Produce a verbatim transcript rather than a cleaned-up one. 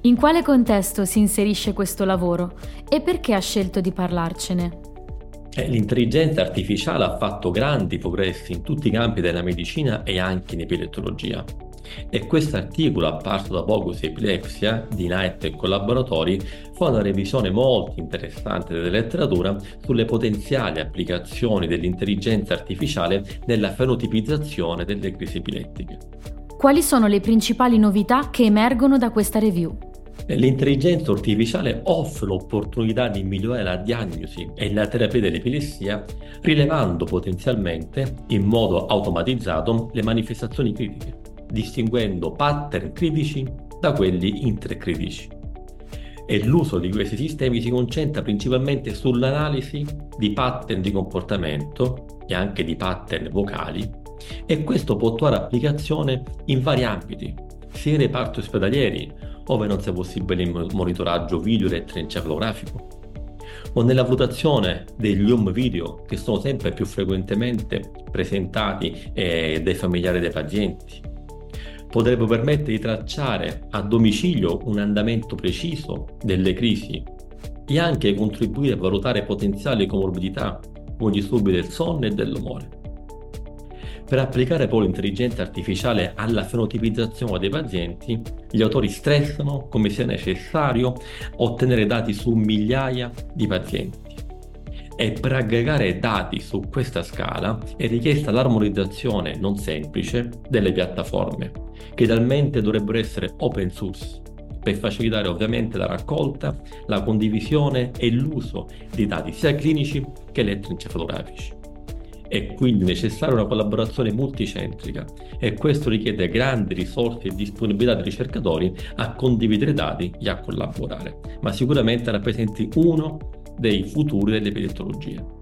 In quale contesto si inserisce questo lavoro e perché ha scelto di parlarcene? Eh, L'intelligenza artificiale ha fatto grandi progressi in tutti i campi della medicina e anche in epilettologia. E questo articolo, apparso da poco su Epilepsia, di Knight e collaboratori, fa una revisione molto interessante della letteratura sulle potenziali applicazioni dell'intelligenza artificiale nella fenotipizzazione delle crisi epilettiche. Quali sono le principali novità che emergono da questa review? L'intelligenza artificiale offre l'opportunità di migliorare la diagnosi e la terapia dell'epilessia, rilevando potenzialmente, in modo automatizzato, le manifestazioni critiche, distinguendo pattern critici da quelli intercritici. E l'uso di questi sistemi si concentra principalmente sull'analisi di pattern di comportamento e anche di pattern vocali, e questo può trovare applicazione in vari ambiti, sia in reparti ospedalieri, ove non sia possibile il monitoraggio video elettroencefalografico, o nella valutazione degli home video che sono sempre più frequentemente presentati eh, dai familiari dei pazienti. Potrebbe permettere di tracciare a domicilio un andamento preciso delle crisi e anche contribuire a valutare potenziali comorbidità come disturbi del sonno e dell'umore. Per applicare poi l'intelligenza artificiale alla fenotipizzazione dei pazienti, gli autori stressano come sia necessario ottenere dati su migliaia di pazienti. E per aggregare dati su questa scala è richiesta l'armonizzazione non semplice delle piattaforme, che idealmente dovrebbero essere open source, per facilitare ovviamente la raccolta, la condivisione e l'uso di dati sia clinici che elettroencefalografici. È quindi necessaria una collaborazione multicentrica e questo richiede grandi risorse e disponibilità dei ricercatori a condividere dati e a collaborare, ma sicuramente rappresenti uno dei futuri dell'epilettologia.